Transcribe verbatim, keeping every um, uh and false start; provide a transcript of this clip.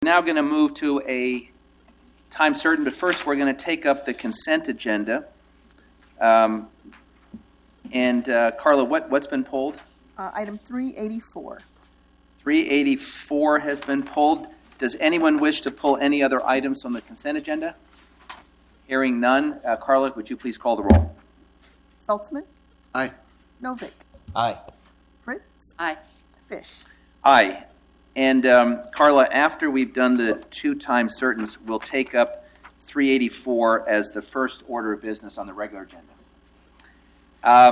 Now going to move to a time certain, but first we're going to take up the consent agenda. Um, and uh, Carla, what, what's been pulled? Uh, item three eighty-four. three eighty-four has been pulled. Does anyone wish to pull any other items on the consent agenda? Hearing none. Uh, Carla, would you please call the roll? Saltzman? Aye. Novick? Aye. Fritz? Aye. Fish? Aye. And um, Carla, after we've done the two time certains, we'll take up three eighty-four as the first order of business on the regular agenda. Um,